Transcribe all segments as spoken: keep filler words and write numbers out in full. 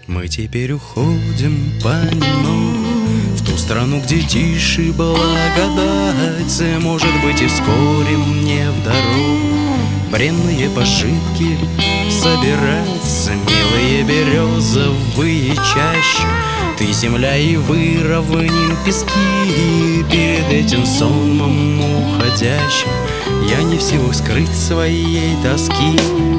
Мы теперь уходим понемногу в ту страну, где тише благодать. Может быть, и вскоре мне в дорогу бренные пожитки собирать. Милые березовые чащи, ты земля и выровнен пески. Перед этим сонмом уходящим я не в силах скрыть своей тоски.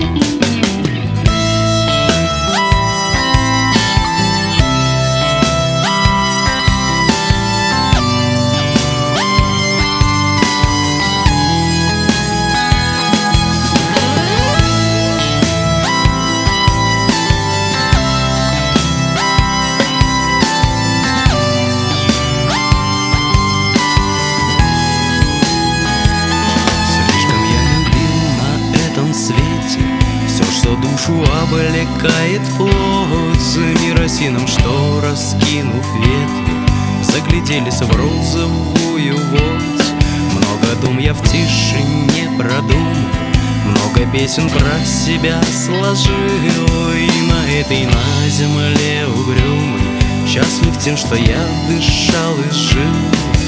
Душу облекает плоть миросином, что, раскинув ветви, загляделись в розовую водь. Много дум я в тишине продумал, много песен про себя сложил. И на этой, на земле угрюмой, счастлив тем, что я дышал и жил.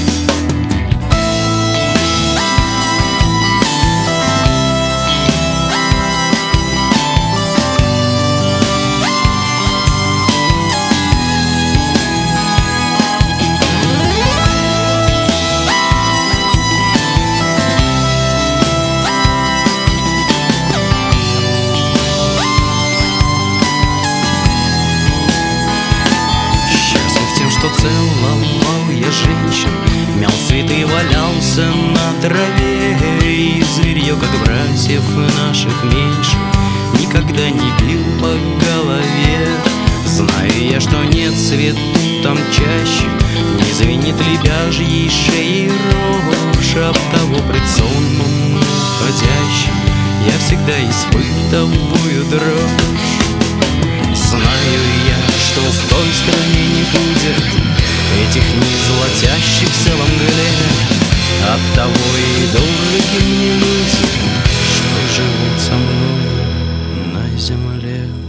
Что целовал я женщин, мял цветы, валялся на траве. И зверье, как братьев наших меньше, никогда не бил по голове. Знаю я, что нет цвету там чаще, не звенит лебяжьей шеей рожь. Оттого пред сонмом уходящим я всегда испытываю дрожь. Знаю я, что в той стране не будет этих незолотящихся во мгле. Оттого и дороги мне люди, что живут со мной на земле.